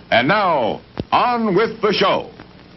And now, on with the show.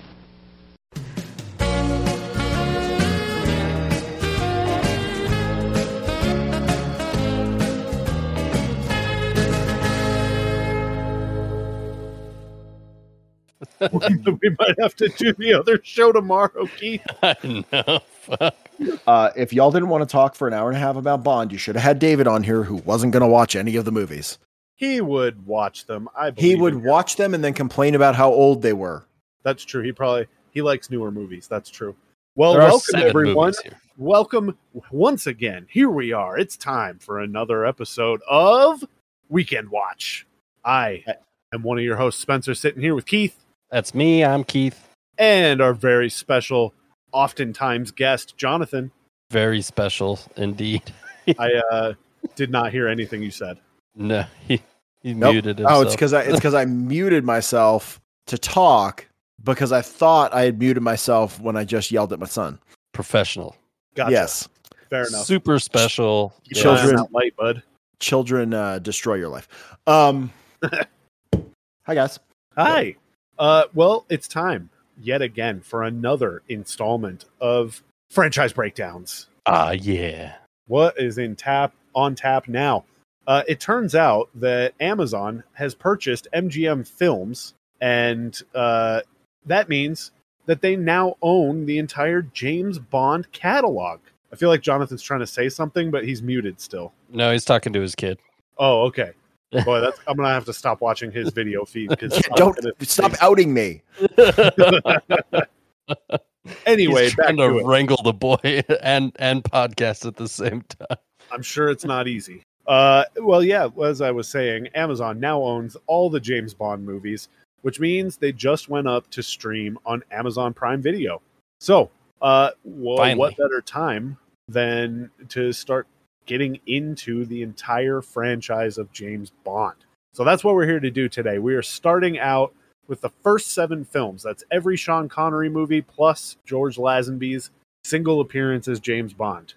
We might have to do the other show tomorrow, Keith. I know. Fuck. If y'all didn't want to talk for an hour and a half about Bond, you should have had David on here, who wasn't going to watch any of the movies. He would watch them. I believe He would watch them and then complain about how old they were. That's true. He likes newer movies. That's true. Well, There are welcome 7 everyone. movies here. Welcome once again. Here we are. It's time for another episode of Weekend Watch. I am one of your hosts, Spencer, sitting here with Keith. That's me. I'm Keith. And our very special, oftentimes guest, Jonathan. Very special indeed. I did not hear anything you said. No, he Nope. muted himself. Oh, it's because I muted myself to talk because I thought I had muted myself when I just yelled at my son. Professional. Gotcha. Yes. Fair enough. Super special. Keep your eye on Children- that light, bud. Children destroy your life. Hi, guys. Hi. Well, it's time yet again for another installment of Franchise Breakdowns. Yeah. What is on tap now? It turns out that Amazon has purchased MGM Films, and that means that they now own the entire James Bond catalog. I feel like Jonathan's trying to say something, but he's muted still. No, he's talking to his kid. Oh, okay. Boy, I'm gonna have to stop watching his video feed because Don't stop outing me. Anyway, He's back trying to to it. wrangle the boy and podcast at the same time. I'm sure it's not easy. Well, yeah, as I was saying, Amazon now owns all the James Bond movies, which means they just went up to stream on Amazon Prime Video. So, Finally. what better time than to start getting into the entire franchise of James Bond? So that's what we're here to do today. We are starting out with the first 7 films. That's every Sean Connery movie plus George Lazenby's single appearance as James Bond.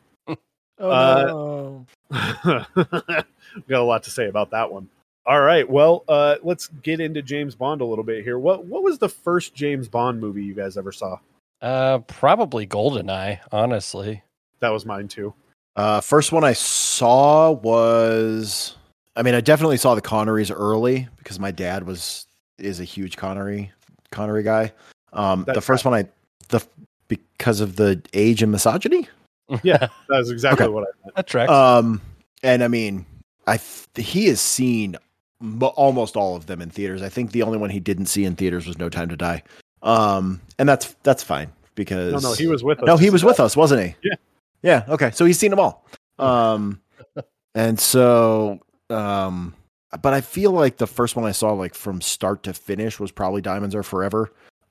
Oh, Got a lot to say about that one. All right, well, let's get into James Bond a little bit here. What was the first James Bond movie you guys ever saw? Probably GoldenEye, honestly. That was mine too. First one I saw was, I definitely saw the Connerys early because my dad is a huge Connery guy. The first one because of the age and misogyny. Yeah, that's exactly Okay. what I meant. That tracks. And he has seen almost all of them in theaters. I think the only one he didn't see in theaters was No Time to Die. And that's fine because No, he was with us. No, he was with us, wasn't he? Yeah. Yeah. Okay. So he's seen them all. And so, but I feel like the first one I saw, like from start to finish, was probably Diamonds Are Forever.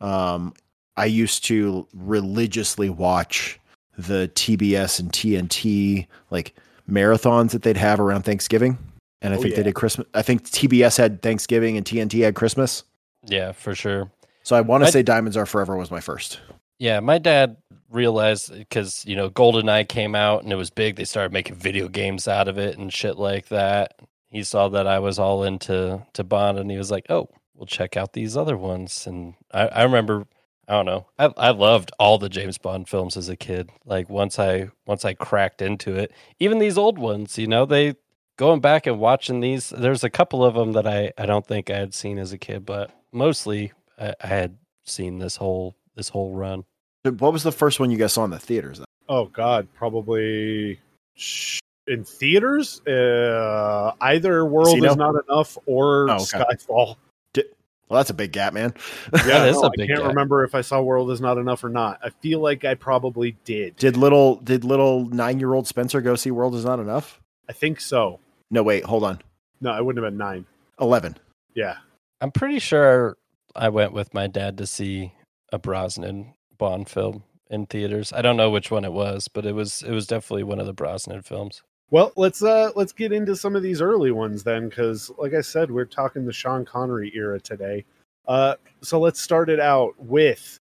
I used to religiously watch the TBS and TNT like marathons that they'd have around Thanksgiving. And I think they did Christmas. I think TBS had Thanksgiving and TNT had Christmas. Yeah, for sure. So I want to say Diamonds Are Forever was my first. Yeah, my dad realized because, GoldenEye came out and it was big. They started making video games out of it and shit like that. He saw that I was all into Bond and he was like, oh, we'll check out these other ones. And I remember, I don't know, I loved all the James Bond films as a kid. Like once I cracked into it, even these old ones, they going back and watching these, there's a couple of them that I don't think I had seen as a kid, but mostly I had seen this whole run. What was the first one you guys saw in the theaters? Then? Oh God, probably in theaters. Either World Casino? Is Not Enough or Oh, okay. Skyfall. Well, that's a big gap, man. Yeah, That is a I big can't gap. remember if I saw World Is Not Enough or not. I feel like I probably did. Did little 9-year-old Spencer go see World Is Not Enough? I think so. No, wait, hold on. No, I wouldn't have been 9. 11. Yeah. I'm pretty sure I went with my dad to see a Brosnan Bond film in theaters. I don't know which one it was, but it was definitely one of the Brosnan films. Well, let's get into some of these early ones then, because like I said, we're talking the Sean Connery era today. So let's start it out with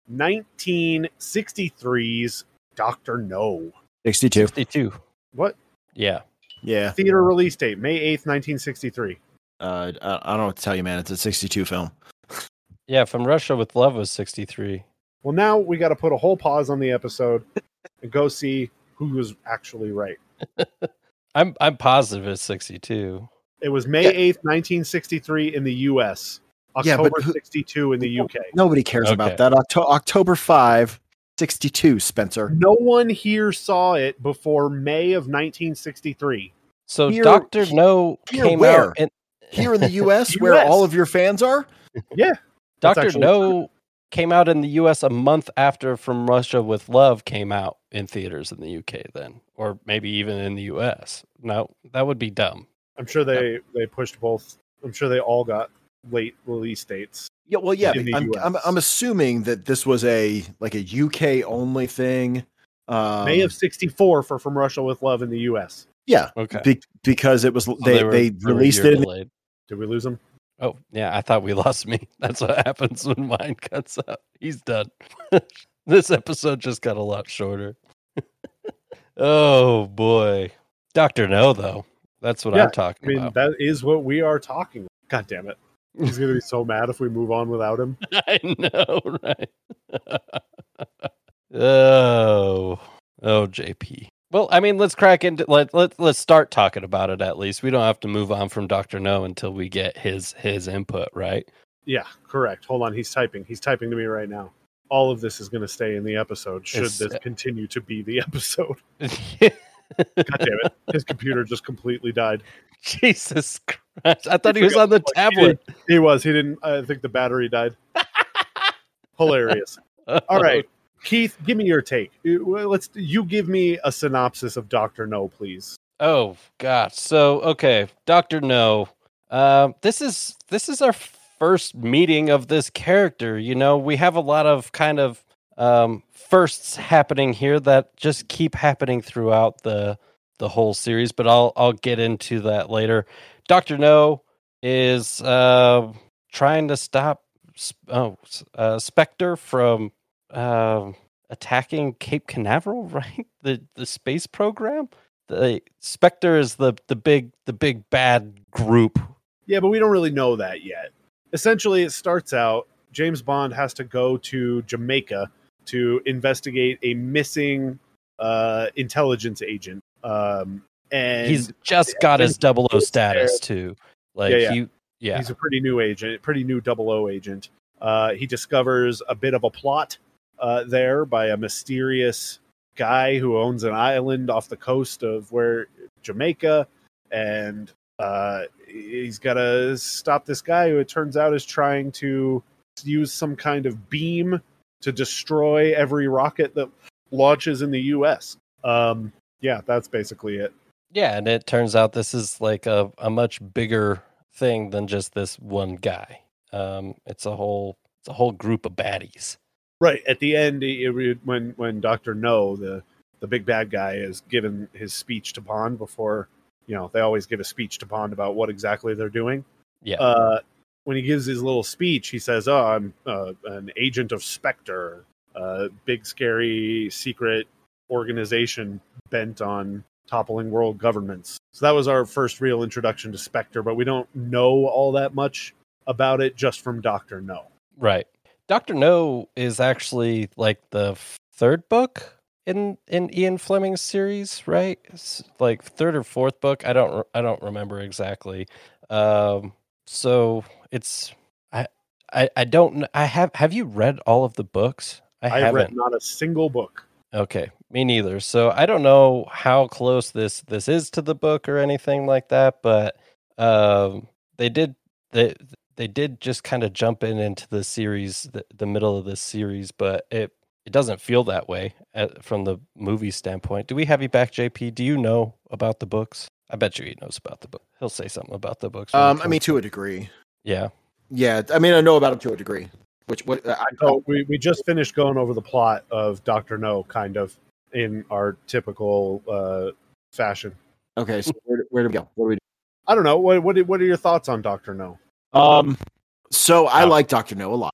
1963's Dr. No. 62. 62. What? Yeah. Yeah. Theater release date, May 8th, 1963. I don't know what to tell you, man. It's a 62 film. Yeah, From Russia with Love was 63. Well, now we got to put a whole pause on the episode and go see who was actually right. I'm positive it's 62. It was May 8th, 1963 in the U.S., October 62 in the UK. Nobody cares about that. October 5, 62, Spencer. No one here saw it before May of 1963. So Dr. No came out here in the U.S., where all of your fans are? Yeah. Dr. No came out in the U.S. a month after From Russia with Love came out in theaters in the UK then, or maybe even in the U.S. No, that would be dumb. I'm sure they pushed both. I'm sure they all got late release dates. Yeah, well, yeah. I'm assuming that this was a UK only thing. May of 64 for From Russia with Love in the U.S. Yeah, okay. Because it was they released it. Did we lose them? Oh yeah, I thought we lost me. That's what happens when mine cuts out. He's done. This episode just got a lot shorter. Oh boy, Dr. No though. That's what I'm talking about. That is what we are talking about. God damn it. He's going to be so mad if we move on without him. I know, right? Oh, JP. Well, I mean, let's crack into let's start talking about it at least. We don't have to move on from Dr. No until we get his input, right? Yeah, correct. Hold on, he's typing. He's typing to me right now. All of this is going to stay in the episode should this continue to be the episode. God damn it. His computer just completely died. Jesus Christ. I thought he was on the tablet. He was. He didn't. I think the battery died. Hilarious. All right. Keith, give me your take. You give me a synopsis of Dr. No, please. Oh, God. So, okay. Dr. No. This is our first meeting of this character. You know, we have a lot of kind of firsts happening here that just keep happening throughout the whole series, but I'll get into that later. Dr. No is trying to stop Spectre from attacking Cape Canaveral, right? The space program. The Spectre is the big bad group. Yeah, but we don't really know that yet. Essentially, it starts out James Bond has to go to Jamaica to investigate a missing intelligence agent. And he's just got his 00 status too. He's a pretty new agent, pretty new 00 agent. He discovers a bit of a plot there by a mysterious guy who owns an island off the coast of Jamaica, and he's got to stop this guy who it turns out is trying to use some kind of beam to destroy every rocket that launches in the U.S. Yeah, that's basically it. Yeah, and it turns out this is like a much bigger thing than just this one guy. It's a whole group of baddies. Right. At the end, when Dr. No, the big bad guy, is given his speech to Bond before, they always give a speech to Bond about what exactly they're doing. Yeah. When he gives his little speech, he says, "Oh, I'm an agent of Spectre, a big, scary, secret organization bent on toppling world governments." So that was our first real introduction to Spectre, but we don't know all that much about it just from Dr. No. Right. Dr. No is actually like the third book in Ian Fleming's series, right? It's like third or fourth book. I don't remember exactly. So it's I don't. Have you read all of the books? I haven't read not a single book. Okay, me neither. So I don't know how close this is to the book or anything like that, but they did just kind of jump into the series, the middle of this series, but it doesn't feel that way from the movie standpoint. Do we have you back, JP? Do you know about the books? I bet you he knows about the book. He'll say something about the books. I mean, to a degree. Yeah. Yeah, I mean, I know about it to a degree. We just finished going over the plot of Dr. No, kind of in our typical fashion. Okay, so where do we go? What do we do? I don't know. What are your thoughts on Dr. No? So I like Dr. No a lot.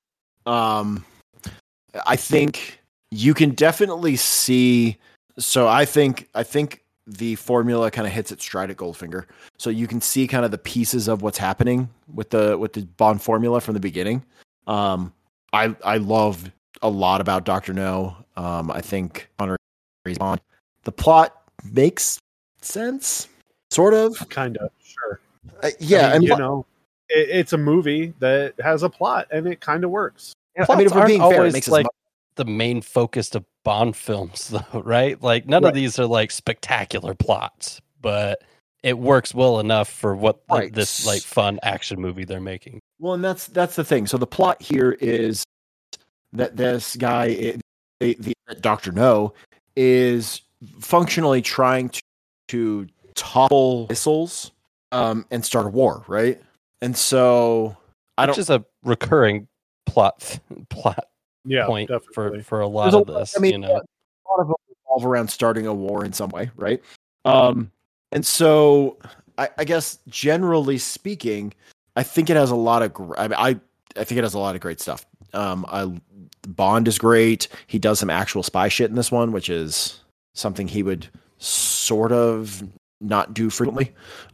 I think you can definitely see. So I think the formula kind of hits its stride at Goldfinger. So you can see kind of the pieces of what's happening with the Bond formula from the beginning. I love a lot about Dr. No. I think Connery is Bond. The plot makes sense, sort of. Kind of, sure. Yeah, I mean, it's a movie that has a plot, and it kind of works. I mean, if we're being fair, it makes like the main focus of Bond films, though, right? Like none of these are like spectacular plots, but it works well enough for what this like fun action movie they're making. Well, and that's the thing. So the plot here is that this guy, the Dr. No, is functionally trying to topple missiles and start a war, right? And so which is a recurring plot point definitely. for a lot of this. I mean, a lot of them revolve around starting a war in some way, right? And so I guess generally speaking, I think it has a lot of. I think it has a lot of great stuff. Bond is great. He does some actual spy shit in this one, which is something he would sort of not do frequently.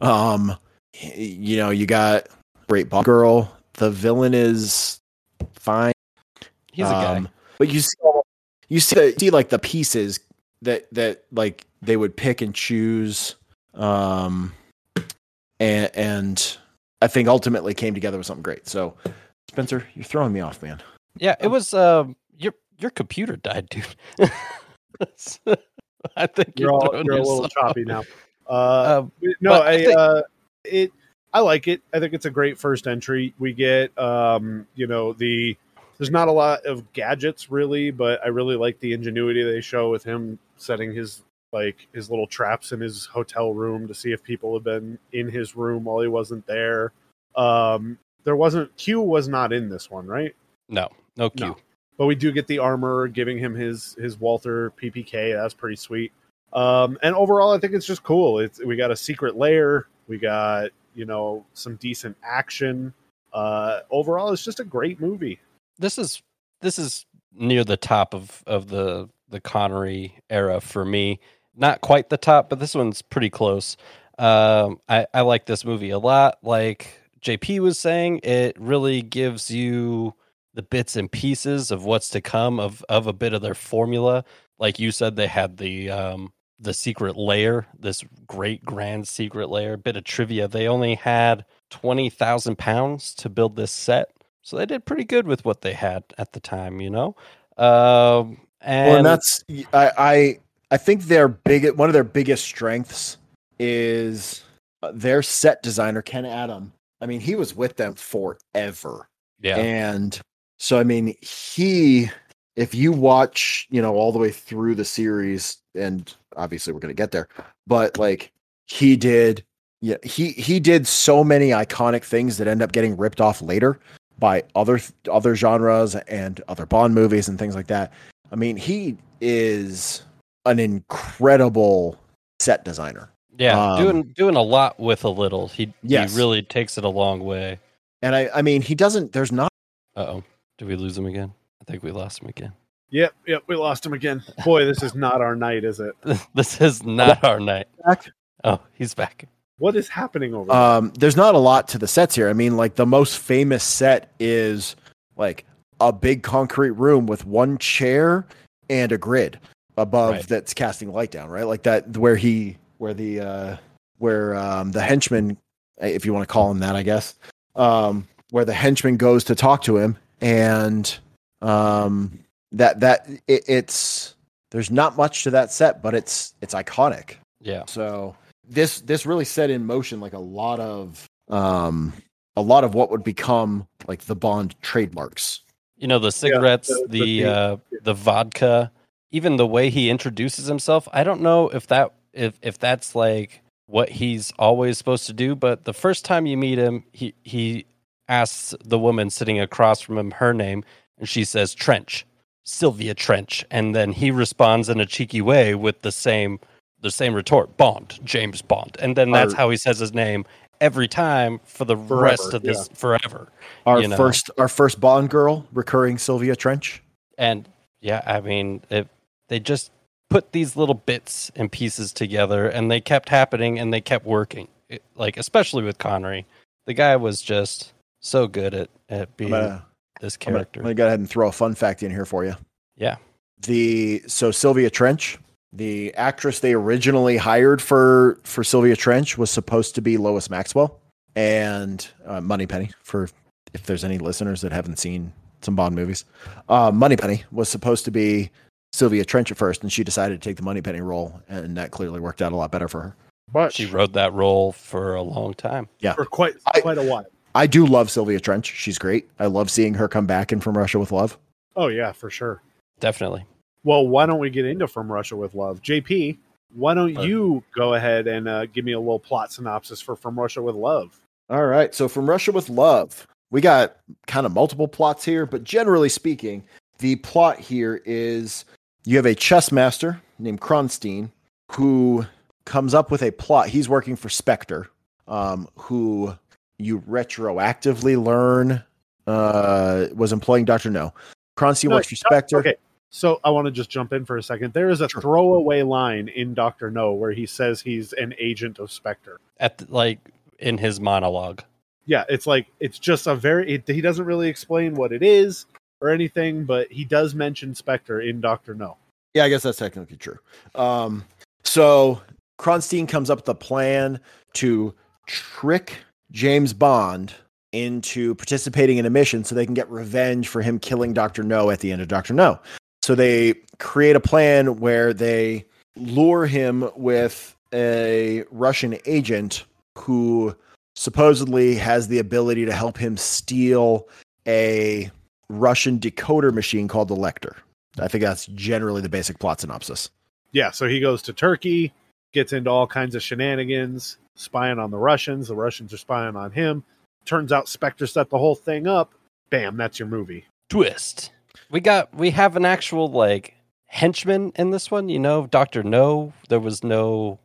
You got great Bond girl. The villain is fine. He's a guy, but you see like the pieces that like they would pick and choose, and I think ultimately came together with something great. So, Spencer, you're throwing me off, man. Yeah, it was your computer died, dude. I think you're a little choppy now. I like it. I think it's a great first entry. We get there's not a lot of gadgets really, but I really like the ingenuity they show with him setting his little traps in his hotel room to see if people have been in his room while he wasn't there. Q was not in this one, right? No Q. No. But we do get the armor giving him his Walther PPK. That's pretty sweet. And overall, I think it's just cool. We got a secret lair. We got, some decent action. Overall, it's just a great movie. This is near the top of the Connery era for me. Not quite the top, but this one's pretty close. I like this movie a lot. Like JP was saying, it really gives you the bits and pieces of what's to come of a bit of their formula. Like you said, they had the secret lair, this great grand secret lair. Bit of trivia: they only had 20,000 pounds to build this set, so they did pretty good with what they had at the time, And that's I think one of their biggest strengths is their set designer Ken Adam. I mean, he was with them forever. Yeah, and so I mean, if you watch, all the way through the series, and obviously we're going to get there, but like he did so many iconic things that end up getting ripped off later by other genres and other Bond movies and things like that. I mean, he is an incredible set designer. Yeah, doing a lot with a little. He really takes it a long way. And I mean, he doesn't. There's not. Uh-oh. Did we lose him again? I think we lost him again. Yep, we lost him again. Boy, this is not our night, is it? This is not our night. Back? Oh, he's back. What is happening over there? There's not a lot to the sets here. I mean, like the most famous set is like a big concrete room with one chair and a grid above that's casting light down, right? Like that where the henchman, if you want to call him that, I guess, where the henchman goes to talk to him, and it's there's not much to that set, but it's iconic. Yeah. So this really set in motion like a lot of what would become like the Bond trademarks. The cigarettes, the vodka, even the way he introduces himself. I don't know if that's like what he's always supposed to do, but the first time you meet him, he asks the woman sitting across from him her name, and she says Trench, Sylvia Trench, and then he responds in a cheeky way with the same retort, Bond, James Bond, and then that's how he says his name every time for the rest of this forever. Our first Bond girl, recurring Sylvia Trench, and yeah, I mean they just put these little bits and pieces together, and they kept happening, and they kept working. Like especially with Connery, the guy was just so good at being this I'm character. gonna go ahead and throw a fun fact in here for you. Yeah. So Sylvia Trench, the actress they originally hired for Sylvia Trench, was supposed to be Lois Maxwell, and Moneypenny, for if there's any listeners that haven't seen some Bond movies. Moneypenny was supposed to be Sylvia Trench at first, and she decided to take the Moneypenny role, and that clearly worked out a lot better for her. But She wrote that role for a long time. Yeah, for quite a while. I do love Sylvia Trench. She's great. I love seeing her come back in From Russia with Love. Oh yeah, for sure. Definitely. Well, why don't we get into From Russia with Love? JP, why don't you go ahead and give me a little plot synopsis for From Russia with Love? All right. So From Russia with Love, we got kind of multiple plots here, but generally speaking, the plot here is you have a chess master named Kronstein who comes up with a plot. He's working for Spectre, who you retroactively learn was employing Dr. No. Kronstein works for Spectre. Okay. So I want to just jump in for a second. There is a throwaway line in Dr. No where he says he's an agent of Spectre. In his monologue. Yeah, it's just he doesn't really explain what it is or anything, but he does mention Spectre in Dr. No. Yeah, I guess that's technically true. So Kronstein comes up with a plan to trick James Bond into participating in a mission so they can get revenge for him killing Dr. No at the end of Dr. No. So they create a plan where they lure him with a Russian agent who supposedly has the ability to help him steal a Russian decoder machine called the Lecter. I think that's generally the basic plot synopsis. Yeah, so he goes to Turkey, gets into all kinds of shenanigans, spying on the Russians. The Russians are spying on him. Turns out Spectre set the whole thing up. Bam, that's your movie. Twist. We have an actual henchman in this one, Dr. No. There was no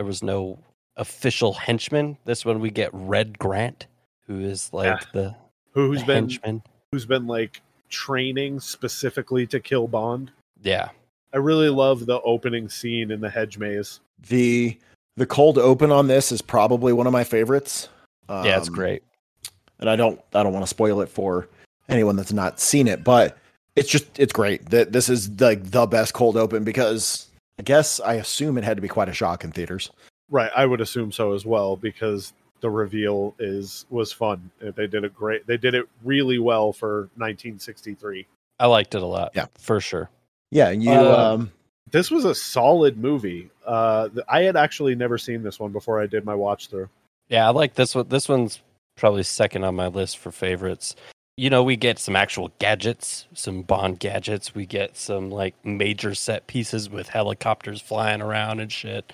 official henchman. This one we get Red Grant, who is who's been henchman. Who's been training specifically to kill Bond. Yeah. I really love the opening scene in the hedge maze. The cold open on this is probably one of my favorites. Yeah, it's great. And I don't want to spoil it for anyone that's not seen it, but it's great. This is the best cold open because I assume it had to be quite a shock in theaters. Right, I would assume so as well because the reveal was fun. They did it really well for 1963. I liked it a lot. Yeah, for sure. Yeah, and this was a solid movie. I had actually never seen this one before I did my watch through. Yeah, I like this one. This one's probably second on my list for favorites. We get some actual gadgets, some Bond gadgets. We get some major set pieces with helicopters flying around and shit.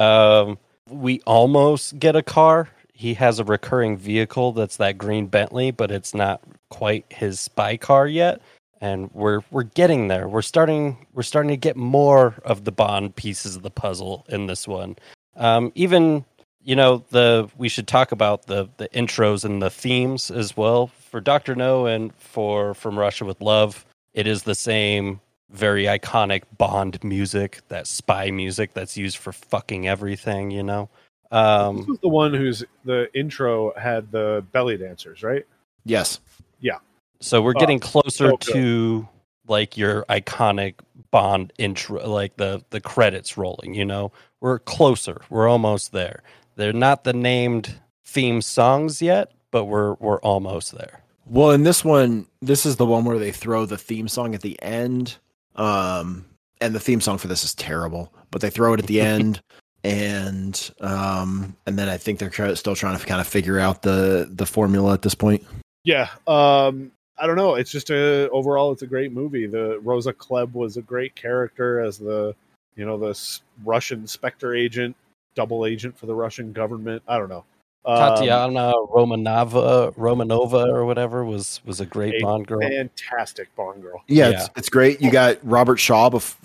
We almost get a car. He has a recurring vehicle that's that green Bentley, but it's not quite his spy car yet. And we're getting there. We're starting to get more of the Bond pieces of the puzzle in this one. Even we should talk about the intros and the themes as well for Dr. No and for From Russia with Love. It is the same very iconic Bond music, that spy music that's used for fucking everything. This was the one whose the intro had the belly dancers, right? Yes. Yeah. So we're getting closer to your iconic Bond intro, the credits rolling, We're closer. We're almost there. They're not the named theme songs yet, but we're almost there. Well, in this one, this is the one where they throw the theme song at the end. And the theme song for this is terrible, but they throw it at the end. And then I think they're still trying to kind of figure out the formula at this point. Yeah. I don't know. It's just overall, it's a great movie. The Rosa Klebb was a great character as the Russian Spectre agent, double agent for the Russian government. I don't know. Tatiana Romanova or whatever was a great Bond girl. Fantastic Bond girl. Yeah. It's great. You got Robert Shaw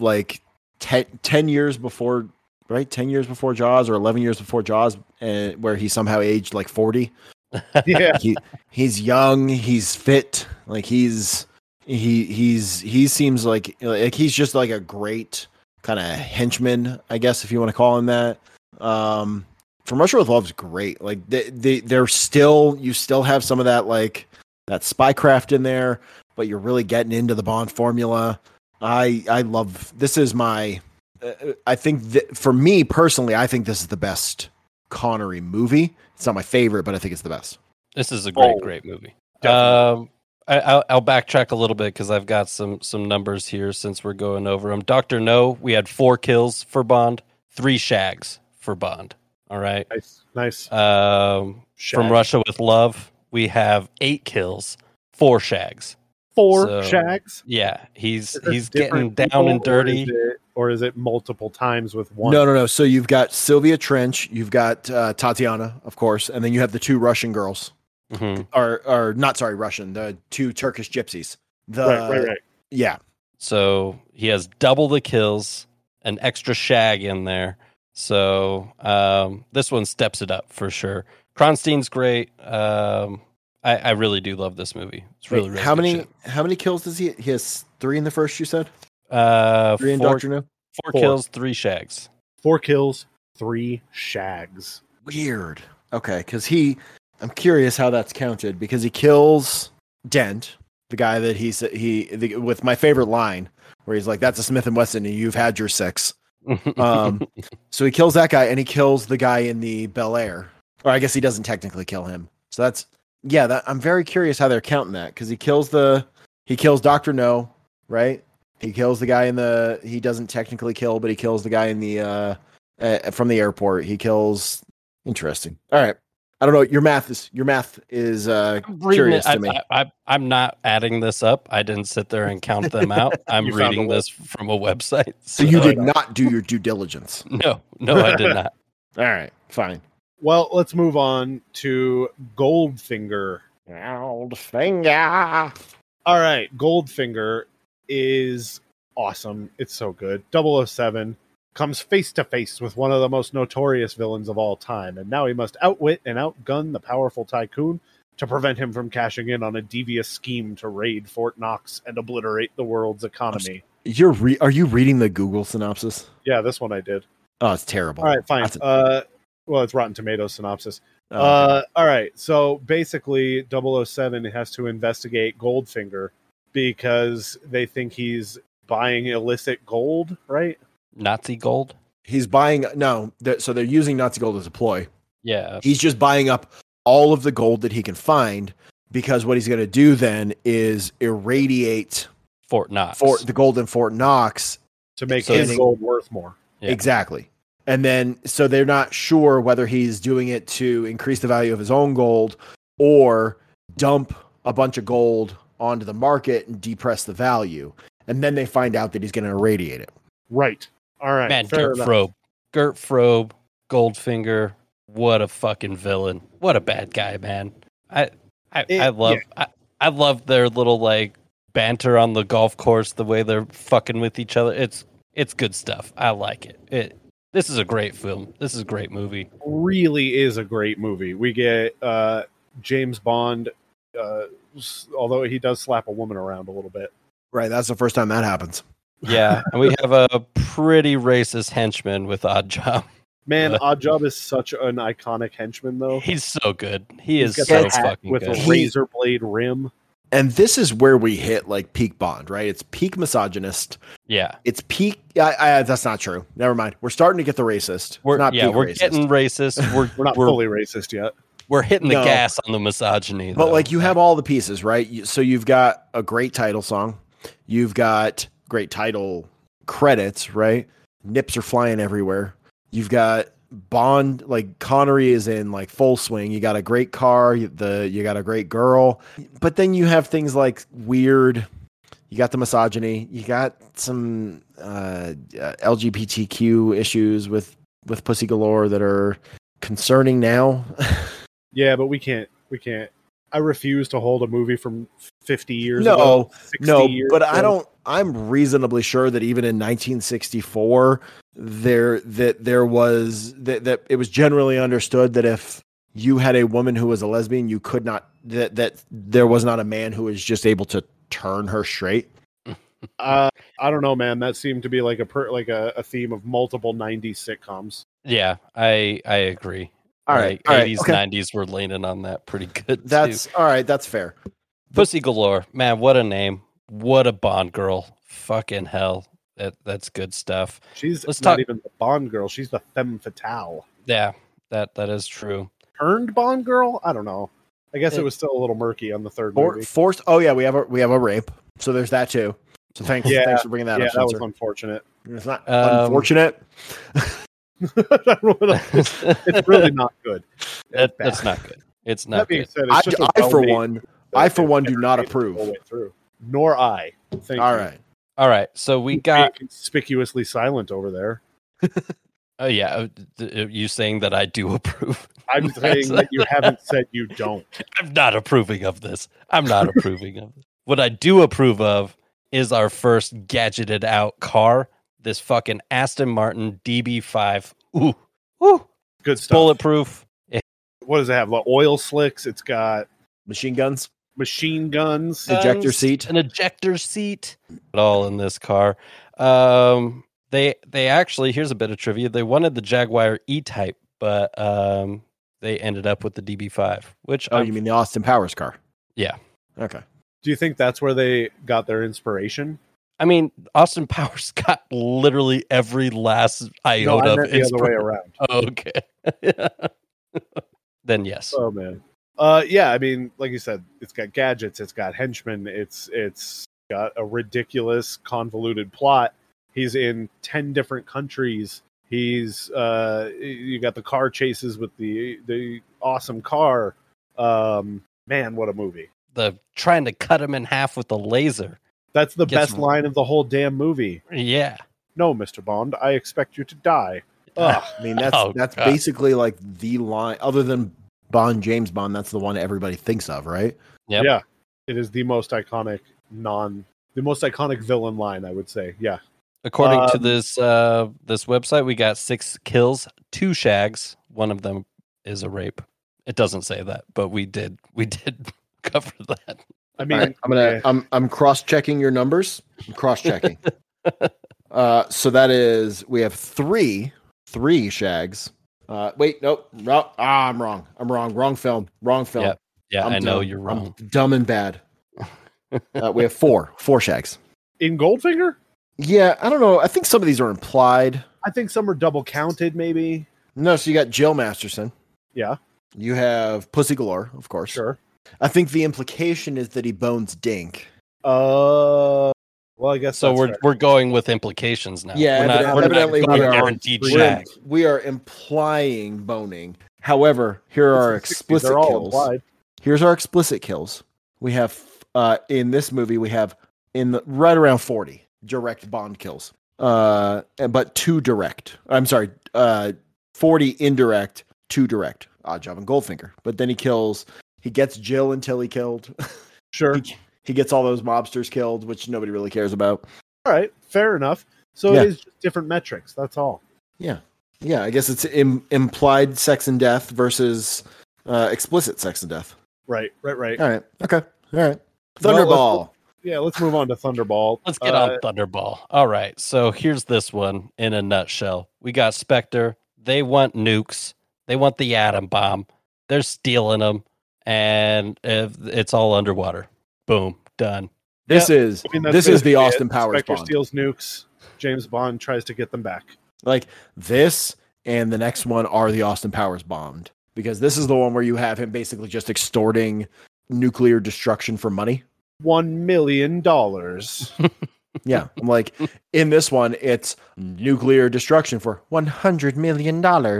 10 years before, right? 10 years before Jaws or 11 years before Jaws, where he somehow aged 40. Yeah. He's young, he's fit, he seems like he's just a great kind of henchman, I guess, if you want to call him that. From Russia with Love is great. You still have some of that that spycraft in there, but you're really getting into the Bond formula. I love this. Is my I think that for me personally, I think this is the best Connery movie. It's not my favorite, but I think it's the best. This is a great movie. Definitely. I'll backtrack a little bit because I've got some numbers here since we're going over them. Dr. No, we had 4 kills for Bond, 3 shags for Bond. All right. Nice. From Russia with Love, we have 8 kills, 4 shags. 4 shags? Yeah, he's getting Different down people, and dirty. Or is it multiple times with one? No. So you've got Sylvia Trench, you've got Tatiana, of course, and then you have the 2 Russian girls. Mm-hmm. Or not, sorry, Russian, the 2 Turkish gypsies. Right. Yeah. So he has double the kills, an extra shag in there. So this one steps it up for sure. Kronstein's great. I really do love this movie. It's really, really how good many shit. how many kills does he? He has 3 in the first. You said 3 in Doctor No. 4 kills, 3 shags. 4 kills, 3 shags. Weird. Okay, because I'm curious how that's counted because he kills Dent, the guy that with my favorite line where he's like, "That's a Smith and Wesson, and you've had your 6." So he kills that guy, and he kills the guy in the Bel Air, or I guess he doesn't technically kill him. So that's I'm very curious how they're counting that because he kills Dr. No, right? He kills the guy he doesn't technically kill, but he kills the guy in the from the airport. He kills. Interesting. All right. I don't know. Your math is curious to me. I'm not adding this up. I didn't sit there and count them out. I'm reading this from a website. So you did not do your due diligence. No, I did not. All right, fine. Well, let's move on to Goldfinger. Goldfinger. All right, Goldfinger is awesome. It's so good. 007 comes face to face with one of the most notorious villains of all time, and now he must outwit and outgun the powerful tycoon to prevent him from cashing in on a devious scheme to raid Fort Knox and obliterate the world's economy. Are you reading the Google synopsis? Yeah, this one I did. Oh, it's terrible. All right, fine. Well, it's Rotten Tomatoes synopsis. Okay. All right, so basically 007 has to investigate Goldfinger because they think he's buying illicit gold, right? Nazi gold? He's buying so they're using Nazi gold as a ploy. Yeah. He's just buying up all of the gold that he can find because what he's going to do then is irradiate Fort Knox. the gold in Fort Knox to make his gold worth more. Yeah. Exactly. And then so they're not sure whether he's doing it to increase the value of his own gold or dump a bunch of gold onto the market and depress the value. And then they find out that he's going to irradiate it. Right. All right. Man, Gert Frobe, Goldfinger, what a fucking villain. What a bad guy, man. I love their little like banter on the golf course, the way they're fucking with each other. It's good stuff. I like it. This is a great film. This is a great movie. Really is a great movie. We get James Bond, although he does slap a woman around a little bit. Right. That's the first time that happens. Yeah, and we have a pretty racist henchman with Oddjob. Man, Oddjob is such an iconic henchman, though. He's so good. He's got so that hat fucking with good. a razor blade rim. And this is where we hit like peak Bond, right? It's peak misogynist. Yeah, It's peak. That's not true. Never mind. We're starting to get the racist. we're not peak racist. getting racist. We're not fully racist yet. We're hitting the No. gas on the misogyny. But though. like you have all the pieces, right? So you've got a great title song. You've got great title credits, right? Nips are flying everywhere. You've got Bond, like Connery is in like full swing. You got a great car, you got a great girl. But then you have things like weird. You got the misogyny. You got some LGBTQ issues with Pussy Galore that are concerning now. Yeah, but we can't. I refuse to hold a movie from 50 years No, ago. 60 No, years but ago. I'm reasonably sure that even in 1964, there was it was generally understood that if you had a woman who was a lesbian, you could not that there was not a man who was just able to turn her straight. I don't know, man. That seemed to be like a theme of multiple 90s sitcoms. yeah, I agree. All right, Like, 80s, 90s were leaning on that pretty good. That's too. all right. That's fair. Pussy Galore, man, what a name. What a Bond girl. Fucking hell. That's good stuff. She's Let's not talk- even the Bond girl. She's the femme fatale. Yeah, that is true. Turned Bond girl? I don't know. I guess it was still a little murky on the third movie. Forced. Oh yeah, we have a rape. So there's that too. So thanks for bringing that Yeah, up. that was Spencer. unfortunate. It's not unfortunate. It's really not good. That's not good. It's not That being good. said, it's just a I for well-made- one do not made the whole approve. way through. Nor I. Thank All you. right. All right, so we Being got. conspicuously silent over there. Oh yeah, you saying that I do approve? I'm saying that you haven't said you don't. I'm not approving of this. I'm not approving of this. What I do approve of is our first gadgeted out car. This fucking Aston Martin DB5. Ooh, Good stuff. bulletproof. What does it have? The oil slicks. It's got Machine guns. machine guns. Ejector Guns, seat. an ejector seat, all in this car. They actually, here's a bit of trivia. They wanted the Jaguar E-Type, but they ended up with the DB5. Which Oh, you mean the Austin Powers car? Yeah. Okay. Do you think that's where they got their inspiration? I mean, Austin Powers got literally every last No, iota I of meant the other way inspiration. around. Okay. Then yes. Oh man. Yeah, I mean, like you said, it's got gadgets, it's got henchmen, it's got a ridiculous, convoluted plot. He's in 10 different countries. He's you got the car chases with the awesome car. Man, what a movie. The trying to cut him in half with the laser. That's the Gets- best line of the whole damn movie. Yeah. No, Mr. Bond, I expect you to die. Ugh. I mean, that's Oh, that's God. basically like the line, other than James Bond. That's the one everybody thinks of, right? Yep. Yeah. It is the most iconic villain line, I would say. Yeah. According to this website, we got 6 kills, 2 shags. One of them is a rape. It doesn't say that, but we did cover that. I mean, All right, I'm cross-checking your numbers. I'm cross-checking. So that is, we have three shags. Wait, nope. I'm wrong. Wrong film. Yep. Yeah, I'm I know dumb. you're wrong. I'm dumb and bad. We have four shags. in Goldfinger, Yeah, I don't know. I think some of these are implied. I think some are double counted, maybe. No, so you got Jill Masterson. Yeah, You have Pussy Galore, of course. sure. I think the implication is that he bones Dink. Well, I guess So that's fair. we're going with implications now. Yeah, we're evidently not going we are. guaranteed We're- shag. We are implying boning. However, here are our It's the 60s, explicit they're all kills. implied. Here's our explicit kills. We have in this movie we have right around 40 direct Bond kills. But 2 direct. I'm sorry, 40 indirect, 2 direct. Odd job on Goldfinger. But then he gets Jill until he killed. Sure. He gets all those mobsters killed, which nobody really cares about. All right, fair enough. So Yeah. it is just different metrics. That's all. Yeah. Yeah, I guess it's implied sex and death versus explicit sex and death. Right. All right. Okay. All right. Thunderball. Well, Yeah, let's move on to Thunderball. Let's get on Thunderball. All right. So here's this one in a nutshell. We got Spectre. They want nukes. They want the atom bomb. They're stealing them. And it's all underwater. Boom. Done. This Yeah, is I mean, that's this is the basically Austin it. Powers Spectre Bond. steals nukes. James Bond tries to get them back. Like this and the next one are the Austin Powers Bond, because this is the one where you have him basically just extorting nuclear destruction for money. $1 million. Yeah, I'm like, in this one, it's nuclear destruction for $100 million.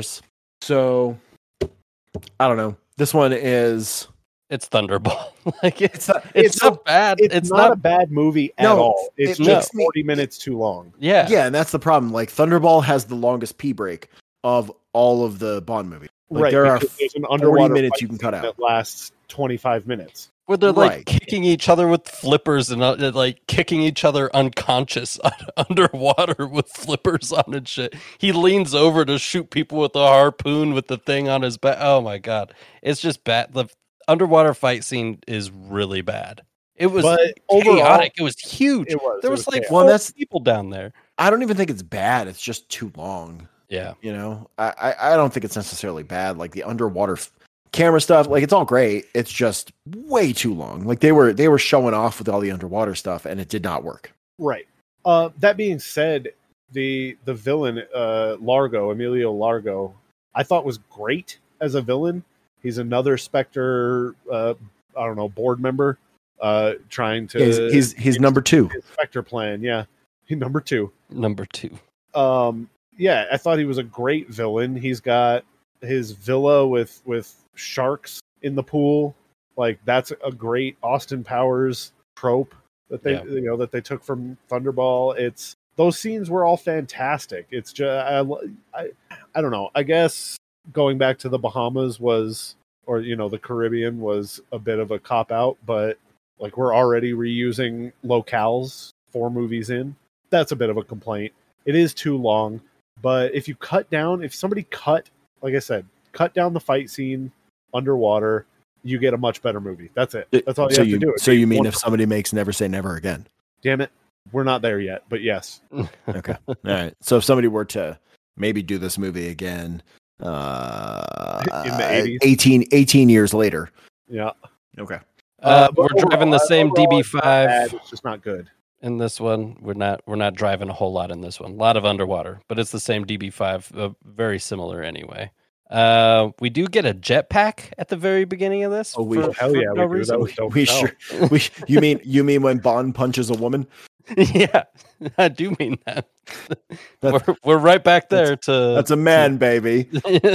So, I don't know. This one is It's Thunderball. Like it's not, it's not bad. It's not a bad movie at No, all. It's it just makes me- 40 minutes too long. yeah. yeah, and that's the problem. Like Thunderball has the longest pee break of all of the Bond movies. Like, Right. there are because there's an underwater minutes fight you can cut scene out. that lasts 25 minutes. Where they're like Right. kicking each other with flippers and like kicking each other unconscious underwater with flippers on and shit. He leans over to shoot people with a harpoon with the thing on his back. Oh my god, it's just bad. The underwater fight scene is really bad. It was But overall, chaotic. It was huge. It was. There it was like chaos. Well, four that's- people down there. I don't even think it's bad. It's just too long. Yeah, You know, I don't think it's necessarily bad. Like the underwater camera stuff, like it's all great. It's just way too long. Like they were showing off with all the underwater stuff, and it did not work. Right. That being said, the villain, Largo, Emilio Largo, I thought was great as a villain. He's another Spectre, board member, trying to. He's number 2. His Spectre plan, yeah. Number 2. Number 2. Yeah, I thought he was a great villain. He's got his villa with sharks in the pool. Like that's a great Austin Powers trope that they that they took from Thunderball. It's those scenes were all fantastic. It's just I don't know. I guess going back to the Bahamas the Caribbean was a bit of a cop out, but like we're already reusing locales 4 movies in. That's a bit of a complaint. It is too long, but if somebody cut down the fight scene underwater, you get a much better movie. That's it. That's all you have to do. So you mean if somebody makes Never Say Never Again? Damn it. We're not there yet, but yes. Okay. All right. So if somebody were to maybe do this movie again, In the 80s, 18 years later. Yeah. Okay. We're driving the same DB5. It's just not good. In this one, we're not driving a whole lot in this one. A lot of underwater, but it's the same DB5, very similar anyway. We do get a jetpack at the very beginning of this. Hell yeah, we do. That was dope. You mean when Bond punches a woman? Yeah, I do mean that. We're right back there That's a man, baby.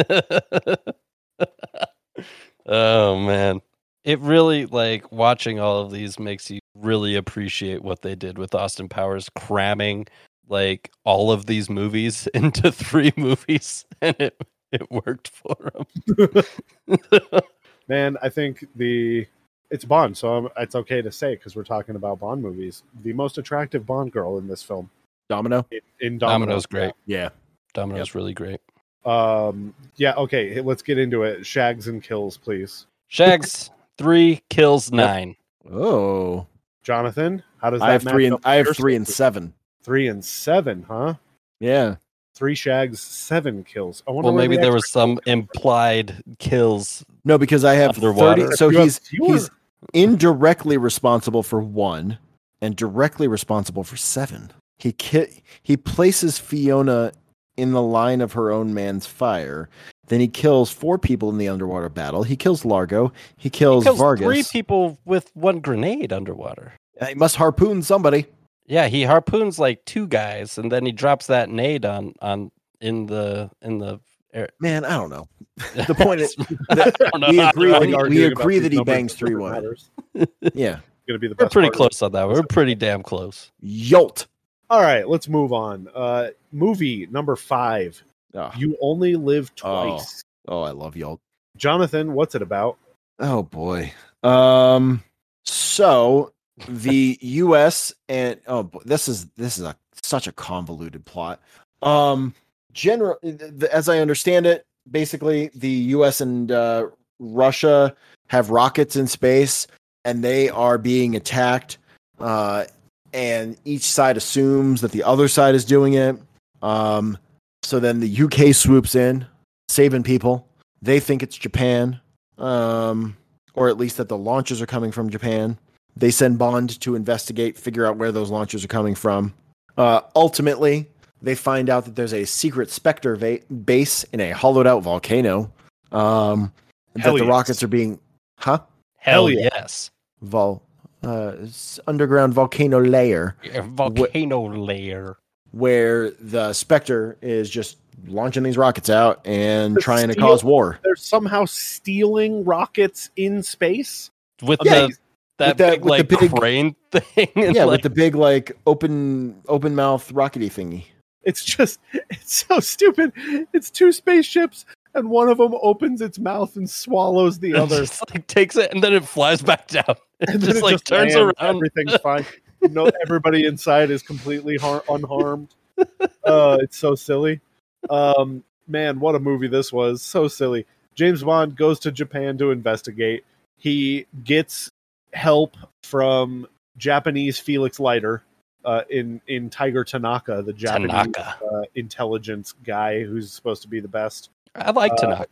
Oh man. It really, like, watching all of these makes you really appreciate what they did with Austin Powers, cramming, like, all of these movies into 3 movies, and it worked for them. Man, I think it's Bond, so it's okay to say, because we're talking about Bond movies. The most attractive Bond girl in this film. Domino? In Domino. Domino's great. Yeah. Domino's really great. Yeah, okay, let's get into it. Shags and kills, please. Shags, 3, kills 9. Oh. Jonathan, how does that I have match 3 up I have with 3 your and 7. 3 and 7, huh? Yeah. 3 shags, 7 kills. I wonder Well, where maybe the there was extra some kills came from. implied kills. No, because I have Underwater. 30. So You have he's fewer. indirectly responsible for 1 and directly responsible for 7. He places Fiona in the line of her own man's fire. Then he kills 4 people in the underwater battle. He kills Largo. He kills Vargas. 3 people with 1 grenade underwater. He must harpoon somebody. Yeah, he harpoons like 2 guys, and then he drops that nade in the air. Man, I don't know. The point is, I don't know. we agree that he Numbers bangs 3 women. matters. Yeah. Gonna be the We're best pretty part of close on that. We're pretty damn close. Yolt. All right, let's move on. Movie number 5. Oh, You Only Live Twice. I love Yolt. Jonathan, what's it about? Oh boy. So the U.S. and this is such a convoluted plot. As I understand it, basically the U.S. and Russia have rockets in space, and they are being attacked. And each side assumes that the other side is doing it. So then the UK swoops in, saving people. They think it's Japan, or at least that the launches are coming from Japan. They send Bond to investigate, figure out where those launches are coming from. Ultimately, they find out that there's a secret Spectre base in a hollowed-out volcano. That the rockets are being... Huh? Hell yeah. yes. Underground volcano layer. Volcano layer. Where the Spectre is just launching these rockets out and trying to cause war. They're somehow stealing rockets in space? With Okay. that big crane thing. Yeah, with the big open mouth rockety thingy. It's so stupid. It's 2 spaceships, and one of them opens its mouth and swallows the other. Just takes it and then it flies back down. And It then just turns lands, around. Everything's fine. Everybody inside is completely unharmed. It's so silly. Man, what a movie this was. So silly. James Bond goes to Japan to investigate. He gets help from Japanese Felix Leiter in Tiger Tanaka, the Japanese intelligence guy who's supposed to be the best. I like Tanaka.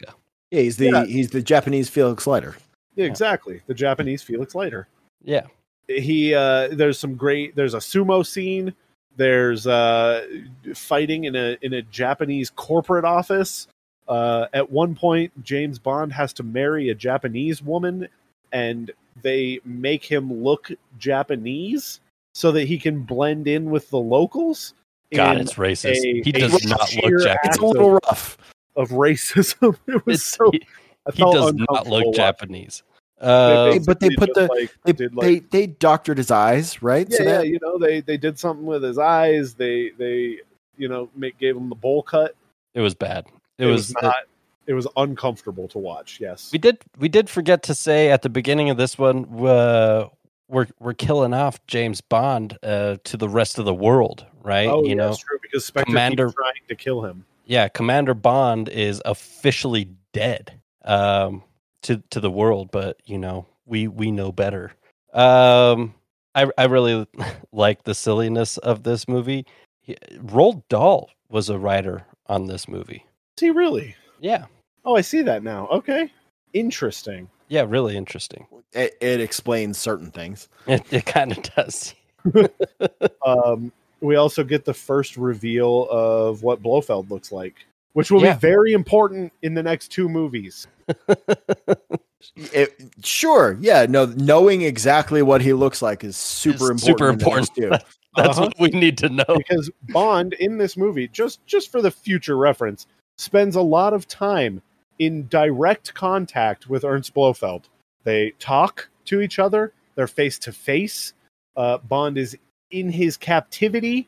Yeah, he's the Japanese Felix Leiter. Yeah, exactly. The Japanese Felix Leiter. Yeah. There's a sumo scene. There's fighting in a Japanese corporate office. At one point, James Bond has to marry a Japanese woman, and they make him look Japanese so that he can blend in with the locals. God, it's racist. He does not look Japanese. It's a little rough. Of racism. It was He does not look Japanese. But they doctored his eyes, right? Yeah, they did something with his eyes. They gave him the bowl cut. It was bad. It was uncomfortable to watch. Yes, we did forget to say at the beginning of this one, we're killing off James Bond to the rest of the world, right? Oh, that's true, because Spectre keeps trying to kill him. Yeah, Commander Bond is officially dead to the world, but we know better. I really like the silliness of this movie. Roald Dahl was a writer on this movie. Is he really? Yeah. Oh, I see that now. Okay. Interesting. Yeah, really interesting. It explains certain things. It kind of does. We also get the first reveal of what Blofeld looks like, which will be very important in the next two movies. Sure. Yeah. No, knowing exactly what he looks like is super important. That's what we need to know. Because Bond in this movie, just for the future reference, spends a lot of time in direct contact with Ernst Blofeld. They talk to each other. They're face to face. Bond is in his captivity.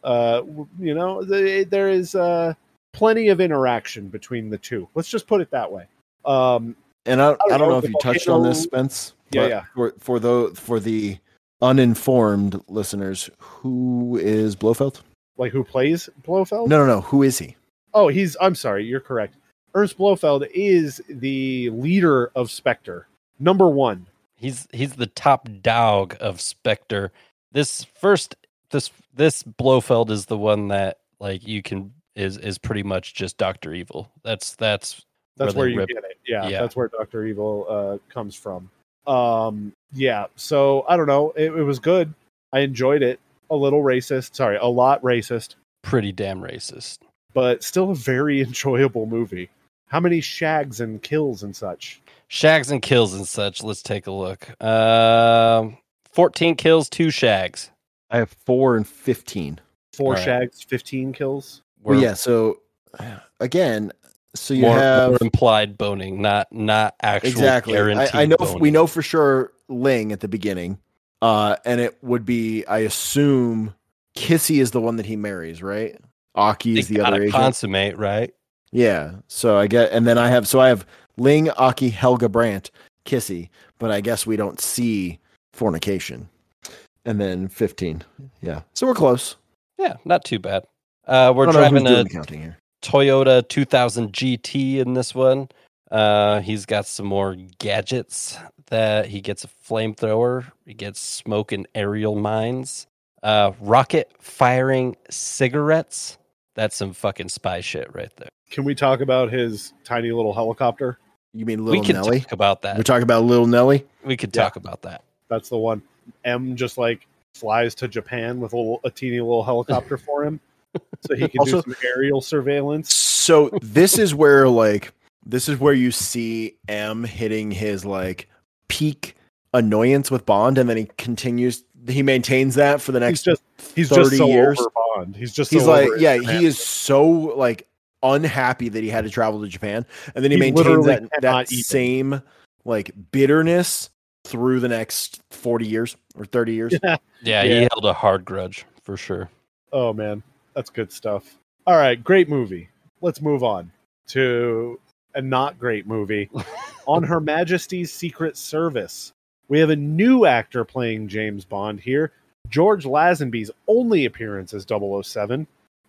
There is plenty of interaction between the two. Let's just put it that way. And I don't know if you touched on this, Spence. Yeah. For the uninformed listeners, who is Blofeld? Like, who plays Blofeld? No. Who is he? Oh, I'm sorry. You're correct. Ernst Blofeld is the leader of Spectre. Number one. He's the top dog of Spectre. This Blofeld is the one that is pretty much just Dr. Evil. That's where you get it. Yeah, that's where Dr. Evil comes from. So I don't know. It was good. I enjoyed it. A lot racist. Pretty damn racist. But still a very enjoyable movie. How many shags and kills and such? Shags and kills and such. Let's take a look. 14 kills, 2 shags. I have 4 and 15. 4 shags, 15 kills. Well, yeah. So again, you more have implied boning, not actual exactly. Guaranteed I know boning. We know for sure Ling at the beginning, and it would be, I assume, Kissy is the one that he marries, right? Aki is the other agent. Consummate, right? Yeah. So I get, and then I have Ling, Aki, Helga Brandt, Kissy, but I guess we don't see fornication. And then 15. Yeah. So we're close. Yeah, not too bad. We're driving a Toyota 2000 GT in this one. He's got some more gadgets. That he gets a flamethrower. He gets smoke and aerial mines. Rocket firing cigarettes. That's some fucking spy shit right there. Can we talk about his tiny little helicopter? You mean Little Nelly? We can talk about that. We're talking about Little Nelly? We could talk about that. That's the one. M just flies to Japan with a teeny little helicopter for him, so he can do some aerial surveillance. So this is where you see M hitting his peak annoyance with Bond, and then he maintains that for the next he's 30 just so years. Over Bond. He's he is so unhappy that he had to travel to Japan, and then he maintains that same bitterness through the next 40 years or 30 years. Yeah, he held a hard grudge for sure. Oh man, that's good stuff. All right, great movie. Let's move on to a not great movie. On Her Majesty's Secret Service. We have a new actor playing James Bond here. George Lazenby's only appearance as 007.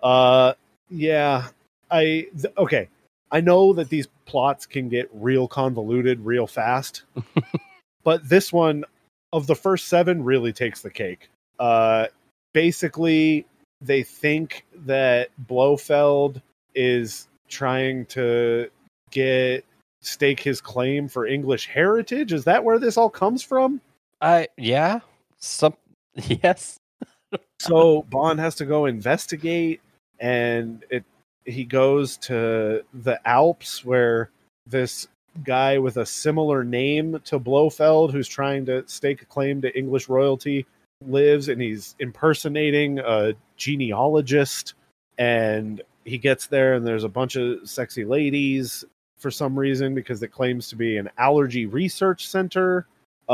Okay. I know that these plots can get real convoluted real fast. But this one, of the first 7, really takes the cake. Basically, they think that Blofeld is trying to get stake his claim for English heritage. Is that where this all comes from? Yes. So Bond has to go investigate, and he goes to the Alps where this guy with a similar name to Blofeld, who's trying to stake a claim to English royalty, lives, and he's impersonating a genealogist. And he gets there, and there's a bunch of sexy ladies for some reason, because it claims to be an allergy research center.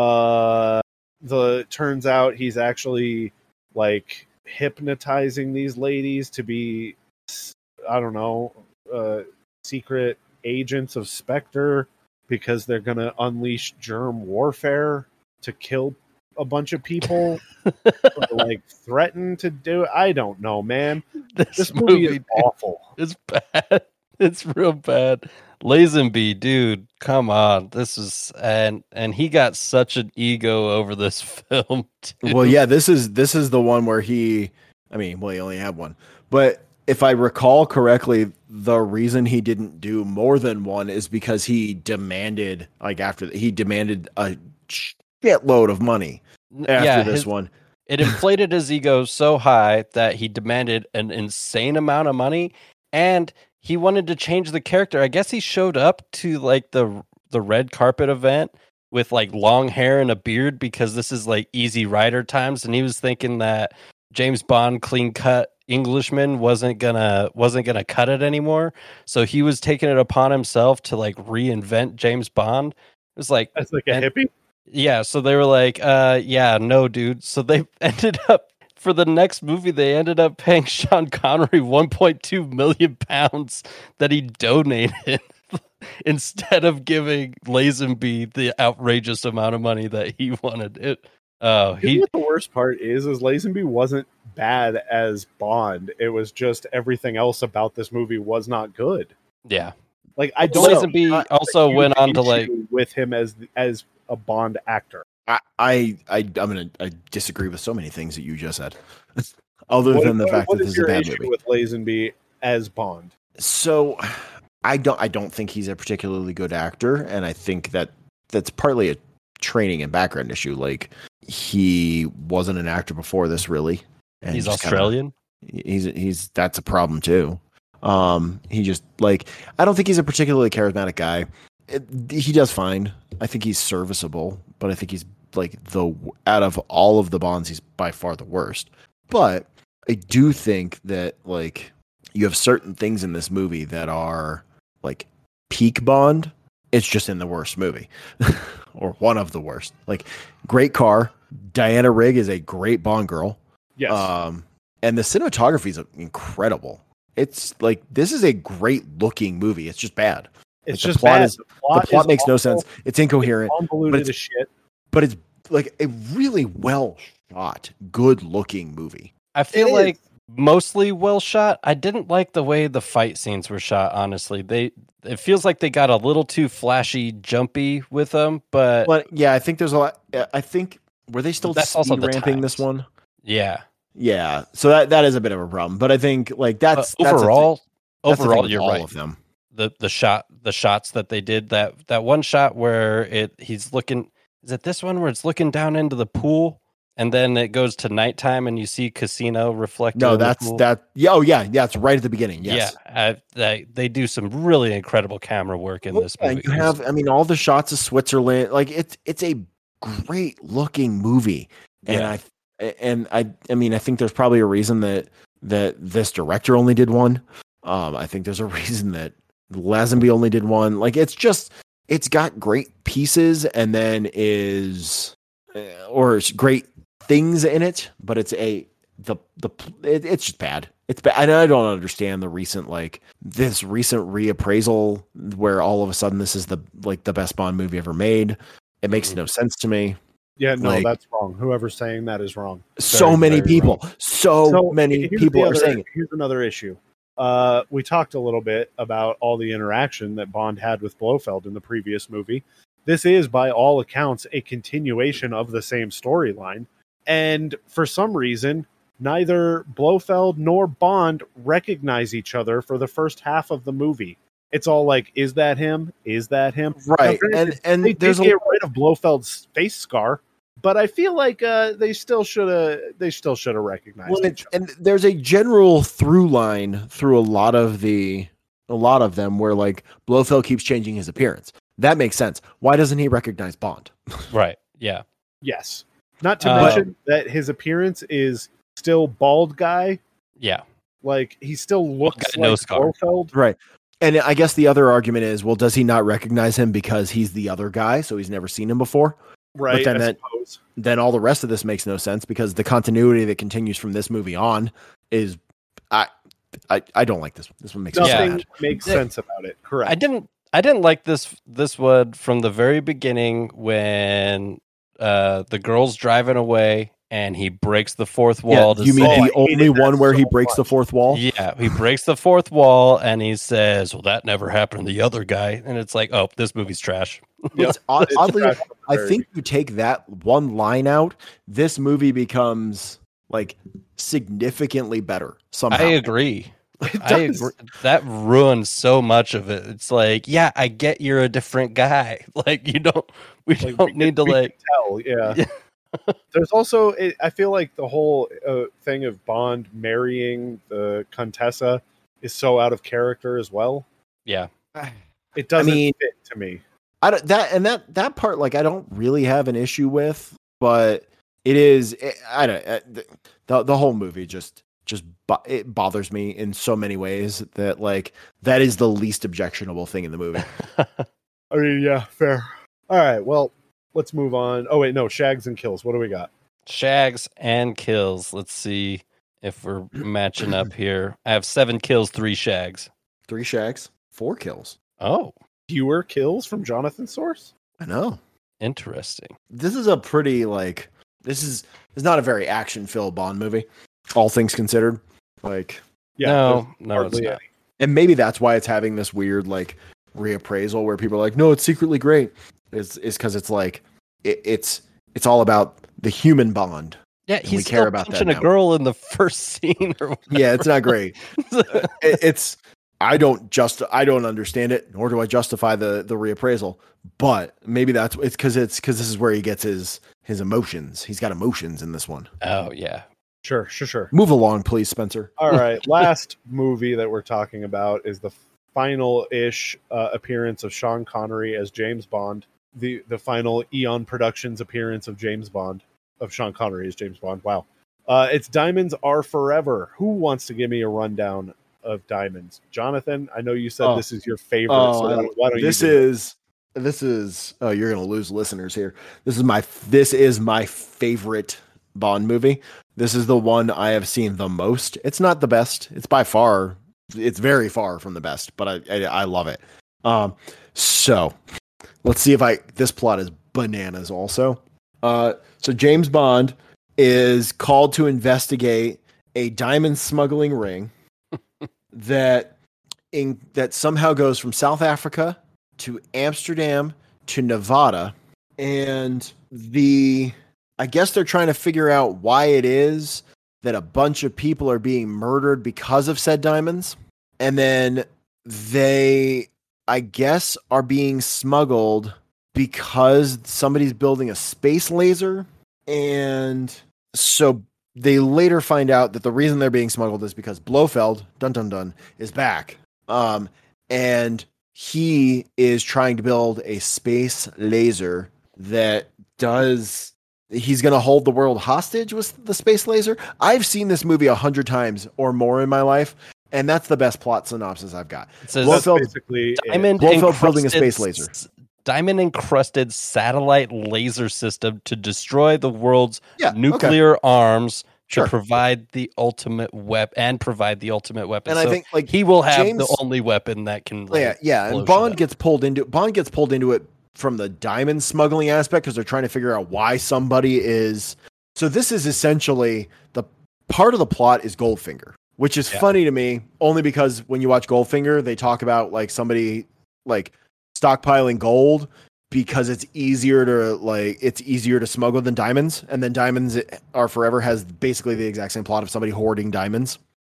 Turns out he's actually like hypnotizing these ladies to be, I don't know, secret agents of Spectre, because they're going to unleash germ warfare to kill a bunch of people. Or, like, threaten to do it. I don't know, man. This movie is awful. It's bad. It's real bad. Lazenby, dude, come on. This is and he got such an ego over this film, too. Well, yeah, this is the one where he only had one. But if I recall correctly, the reason he didn't do more than one is because he demanded a shitload of money after this one. It inflated his ego so high that he demanded an insane amount of money, and he wanted to change the character. I guess he showed up to like the red carpet event with like long hair and a beard, because this is like Easy Rider times, and he was thinking that James Bond clean cut Englishman wasn't gonna cut it anymore. So he was taking it upon himself to like reinvent James Bond. It was like, that's like a hippie. Yeah, so they were like, yeah, no, dude. So they ended up, for the next movie, they ended up paying Sean Connery 1.2 million pounds that he donated instead of giving Lazenby the outrageous amount of money that he wanted. You know what the worst part is Lazenby wasn't bad as Bond. It was just everything else about this movie was not good. Yeah. Like, I don't Lazenby also went on to like with him as a Bond actor. I disagree with so many things that you just said, other than the fact that this is a bad movie. With Lazenby as Bond? So I don't think he's a particularly good actor, and I think that's partly a training and background issue. Like, he wasn't an actor before this, really. And he's Australian. He's that's a problem too. He just, like, I don't think he's a particularly charismatic guy. He does fine. I think he's serviceable, but I think he's like out of all of the Bonds, he's by far the worst. But I do think that, like, you have certain things in this movie that are like peak Bond. It's just in the worst movie or one of the worst. Like, great car. Diana Rigg is a great Bond girl. Yes. And the cinematography is incredible. It's like, this is a great looking movie. It's just bad. It's like, just bad. The plot makes no sense. It's incoherent. It's convoluted as shit. But it's like a really well shot, good looking movie. I feel like mostly well shot. I didn't like the way the fight scenes were shot, honestly. It feels like they got a little too flashy, jumpy with them, but yeah, I think there's a lot. I think, were they still speed ramping this one? Yeah. Yeah. So that is a bit of a problem, but I think, like, that's overall you're right. All of them. The shots that they did, that one shot where he's looking, is it this one where it's looking down into the pool and then it goes to nighttime and you see Casino reflected? No, that's that. Yeah, oh yeah, it's right at the beginning. Yes. Yeah, they do some really incredible camera work in this movie. You have, all the shots of Switzerland, like, it's a great looking movie, and I think there's probably a reason that this director only did one. I think there's a reason that Lazenby only did one. Like, it's got great pieces, and then or great things in it, but it's just bad. It's bad. And I don't understand this recent reappraisal where all of a sudden this is the best Bond movie ever made. It makes no sense to me. Yeah, no, that's wrong. Whoever's saying that is wrong. So many people are saying it. Here's another issue. We talked a little bit about all the interaction that Bond had with Blofeld in the previous movie. This is, by all accounts, a continuation of the same storyline. And for some reason, neither Blofeld nor Bond recognize each other for the first half of the movie. it's all like, is that him? Is that him? Right. Now, granted, And they there's did get rid of Blofeld's face scar, but I feel like they still should have recognized each other. and there's a general through line through a lot of them where like Blofeld keeps changing his appearance. That makes sense. Why doesn't he recognize Bond? Right. Yeah. Yes. Not to mention that his appearance is still bald guy. Yeah. Like he still looks no like scar. Blofeld. Right. And I guess the other argument is, well, does he not recognize him because he's the other guy, so he's never seen him before? Right. But then I suppose. Then all the rest of this makes no sense because the continuity that continues from this movie on is I don't like this one. This one makes me Nothing sad. makes sense about it. Correct. I didn't like this one from the very beginning when the girl's driving away and he breaks the fourth wall. Yeah, you mean I the only hated that one where he so breaks the much. fourth wall? Yeah, he breaks the fourth wall and he says, "Well, that never happened to the other guy." And it's like, oh, this movie's trash. Yep. It's oddly, trash from the I very think you take that one line out, this movie becomes like significantly better somehow. I agree. It I does. agree. That ruins so much of it. It's like, yeah, I get you're a different guy. Like we Like, don't need to we like can tell. Yeah. There's also, I feel like the whole thing of Bond marrying the Contessa is so out of character as well. yeah. It doesn't mean- fit to me. I don't, that part like I don't really have an issue with, but it is I don't the whole movie just it bothers me in so many ways that like that is the least objectionable thing in the movie. I mean, yeah, fair. All right, well, let's move on. Oh wait, no, shags and kills. What do we got? Shags and kills. Let's see if we're matching up here. I have 7 kills, 3 shags. 3 shags, 4 kills. Oh, Fewer kills from Jonathan Source? I know. interesting. This is a pretty like this is not a very action filled Bond movie, all things considered. Like, Yeah, no, there's it's hardly not. any. and maybe that's why it's having this weird like reappraisal where people are like, no, it's secretly great. Is because it's like it's all about the human Bond. Yeah, we he's care still about that punching a now. girl in the first scene or Yeah, it's not great. It's I don't understand it, nor do I justify the reappraisal. But maybe it's because this is where he gets his emotions. He's got emotions in this one. Oh yeah. Sure. Move along, please, Spencer. All right, last movie that we're talking about is the final-ish appearance of Sean Connery as James Bond. The final Eon Productions appearance of James Bond, of Sean Connery as James Bond. Wow. It's Diamonds Are Forever. Who wants to give me a rundown of Diamonds? Jonathan, I know you said this is your favorite. So why don't this you do is oh, you're gonna lose listeners here. This is my favorite Bond movie. This is the one I have seen the most. It's not the best. It's very far from the best, but I love it. So let's see if this plot is bananas also. So James Bond is called to investigate a diamond smuggling ring that somehow goes from South Africa to Amsterdam to Nevada, and I guess they're trying to figure out why it is that a bunch of people are being murdered because of said diamonds, and then they, I guess, are being smuggled because somebody's building a space laser, and so they later find out that the reason they're being smuggled is because Blofeld, dun dun dun, is back. And he is trying to build a space laser that he's going to hold the world hostage with the space laser. I've seen this movie 100 times or more in my life, and that's the best plot synopsis I've got. It says That's Blofeld- basically it. diamond building a space laser. Diamond encrusted satellite laser system to destroy the world's Yeah, nuclear arms Sure. to provide the ultimate weapon weapon. And I think like he will have James- the only weapon that can. Like, yeah, blow and shit Bond up. gets pulled into it from the diamond smuggling aspect because they're trying to figure out why somebody is. So this is essentially the part of the plot is Goldfinger, which is funny to me only because when you watch Goldfinger, they talk about like somebody like stockpiling gold because it's easier to smuggle than diamonds, and then Diamonds Are Forever has basically the exact same plot of somebody hoarding diamonds.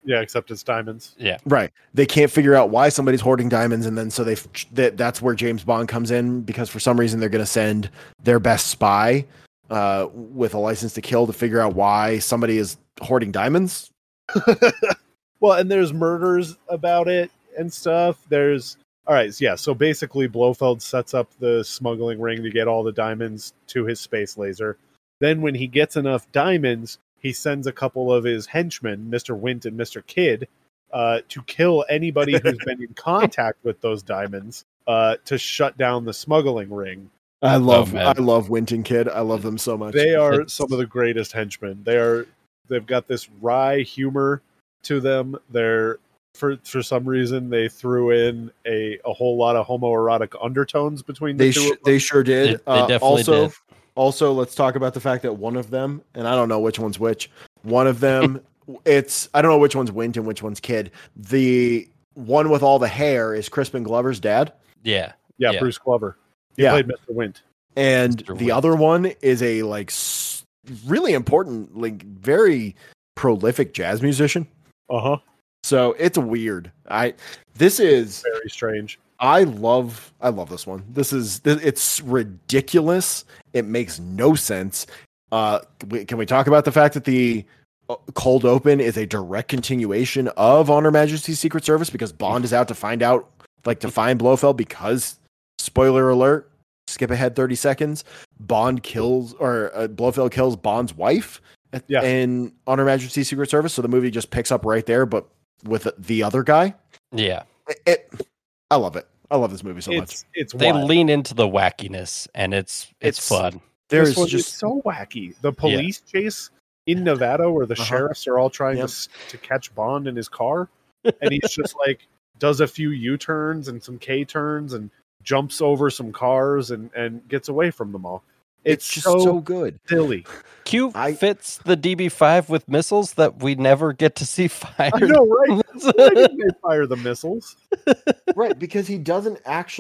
Yeah, except it's diamonds. Yeah. Right. They can't figure out why somebody's hoarding diamonds, and then so that's where James Bond comes in, because for some reason they're going to send their best spy with a license to kill to figure out why somebody is hoarding diamonds. Well, and there's murders about it and stuff. All right, yeah, so basically Blofeld sets up the smuggling ring to get all the diamonds to his space laser. Then when he gets enough diamonds, he sends a couple of his henchmen, Mr. Wint and Mr. Kidd, to kill anybody who's been in contact with those diamonds to shut down the smuggling ring. I love Wint and Kidd. I love them so much. They are some of the greatest henchmen. They've got this wry humor to them. They're for some reason they threw in a whole lot of homoerotic undertones between the two of them. They sure did. They definitely did. Also, let's talk about the fact that one of them, and I don't know which one's which. One of them, I don't know which one's Wint and which one's Kidd. The one with all the hair is Crispin Glover's dad. Yeah. Yeah, Bruce Glover. He played Mr. Wint. And Mr. the Wint. other one is a really important, very prolific jazz musician. Uh-huh. So it's weird. This is very strange. I love this one. It's ridiculous. It makes no sense. Can we talk about the fact that the cold open is a direct continuation of On Her Majesty's Secret Service, because Bond is out to find Blofeld, because, spoiler alert, skip ahead 30 seconds, Blofeld kills Bond's wife in On Her Majesty's Secret Service. So the movie just picks up right there, but with the other guy. Yeah. I love it. I love this movie so much. They lean into the wackiness, and it's fun. This one is so wacky. The police chase in Nevada, where the sheriffs are all trying to catch Bond in his car, and he's just does a few U-turns and some K-turns and jumps over some cars and gets away from them all. It's just so good. Silly. Q fits the DB5 with missiles that we never get to see fired. I know, right? Why didn't they fire the missiles? Right, because he doesn't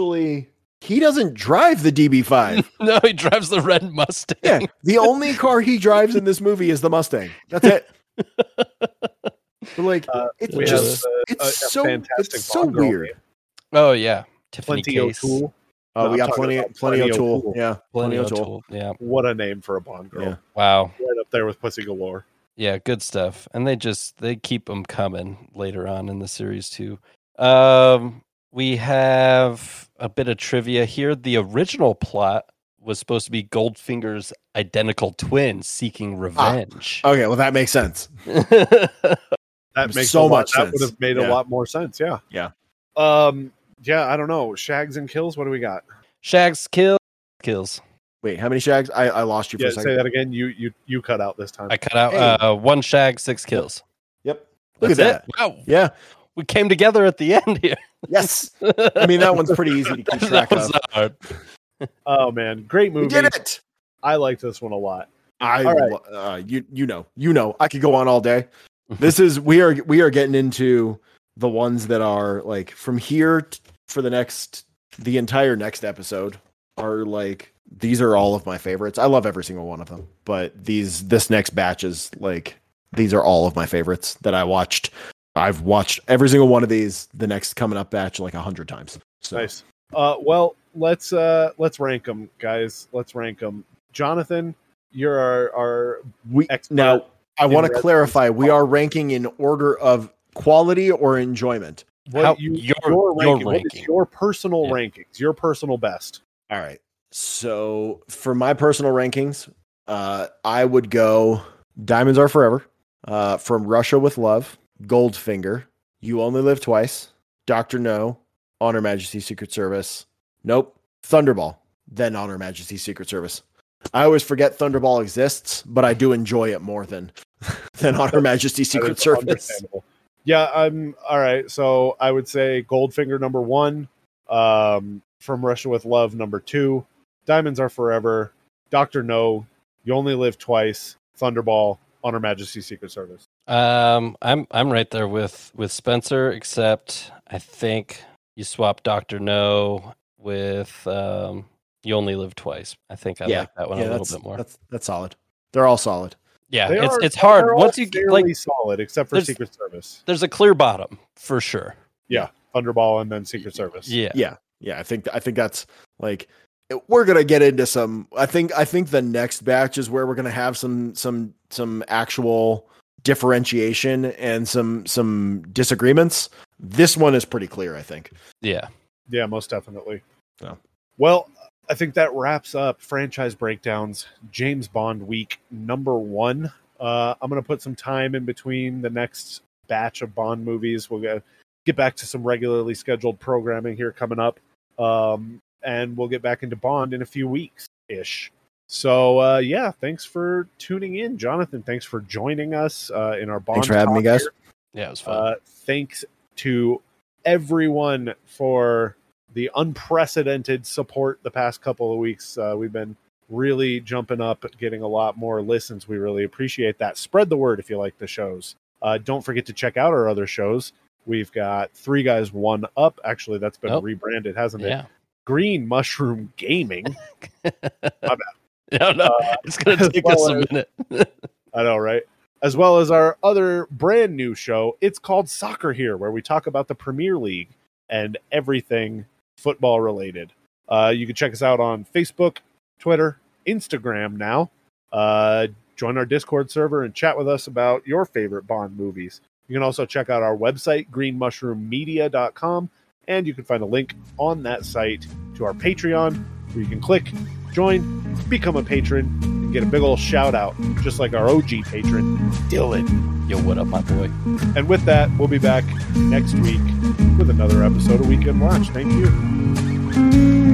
drive the DB5. No, he drives the red Mustang. Yeah, the only car he drives in this movie is the Mustang. That's it. But it's so weird. Oh yeah, Tiffany Plenty O'Toole. Oh, we got plenty O'Toole. Yeah, Plenty O'Toole. Yeah. What a name for a Bond girl. Yeah. Wow. Right up there with Pussy Galore. Yeah, good stuff. And they keep them coming later on in the series too. We have a bit of trivia here. The original plot was supposed to be Goldfinger's identical twin seeking revenge. Okay, well that makes sense. That makes so much sense. That would have made a lot more sense. Yeah. Yeah. Yeah, I don't know. Shags and kills. What do we got? Shags kills. Wait, how many shags? I lost you for a second. Say that again. You cut out this time. I cut out 1 shag, 6 kills. Yep. Look at that. Wow. Yeah. We came together at the end here. Yes. I mean, that one's pretty easy to keep track of. Hard. Oh man, great movie. We did it. I like this one a lot. You know, I could go on all day. This is we are getting into the ones that are from here for the entire next episode are these are all of my favorites. I love every single one of them, but this next batch is these are all of my favorites that I watched. I've watched every single one of these. The next coming up batch 100 times. So. Nice. Well, let's rank them, guys. Let's rank them. Jonathan, you're our expert. Now I want to clarify. We are ranking in order of quality or enjoyment. Your ranking. What is your personal rankings? Your personal best. All right. So for my personal rankings, I would go Diamonds Are Forever, From Russia with Love, Goldfinger, You Only Live Twice, Dr. No, On Her Majesty's Secret Service, nope, Thunderball, then On Her Majesty's Secret Service. I always forget Thunderball exists, but I do enjoy it more than On Her Majesty's Secret Service. Yeah, I'm all right. So I would say Goldfinger number 1, From Russia with Love number 2, Diamonds Are Forever, Dr. No, You Only Live Twice, Thunderball, On Her Majesty's Secret Service. I'm right there with Spencer, except I think you swap Dr. No with You Only Live Twice. I think I like that one a little bit more. That's solid. They're all solid. Yeah, They are- it's hard they're all once you get fairly like. solid, except for there's- Secret Service. There's a clear bottom for sure. Yeah, Thunderball and then Secret Service. Yeah, Yeah. I think that's like we're gonna get into some. I think the next batch is where we're gonna have some actual differentiation and some disagreements. This one is pretty clear, I think. yeah. Yeah, most definitely. Yeah. Well, I think that wraps up Franchise Breakdowns James Bond week number 1. I'm going to put some time in between the next batch of Bond movies. We'll get back to some regularly scheduled programming here coming up. And we'll get back into Bond in a few weeks-ish. So, yeah, thanks for tuning in. Jonathan, thanks for joining us in our Bond Thanks for having me, talk guys. here. Yeah, it was fun. Thanks to everyone for the unprecedented support the past couple of weeks. We've been really jumping up, getting a lot more listens. We really appreciate that. Spread the word if you like the shows. Don't forget to check out our other shows. We've got 3 Guys 1 Up. Actually, that's been rebranded, hasn't it? Yeah. Green Mushroom Gaming. No, it's going to take us a minute. I know, right? As well as our other brand new show. It's called Soccer Here, where we talk about the Premier League and everything football related. You can check us out on Facebook, Twitter, Instagram now. Join our Discord server and chat with us about your favorite Bond movies. You can also check out our website, greenmushroommedia.com, and you can find a link on that site to our Patreon, where you can click, join, become a patron, and get a big old shout out, just like our OG patron, Dylan. Yo, what up, my boy? And with that, we'll be back next week with another episode of Weekend Watch. Thank you.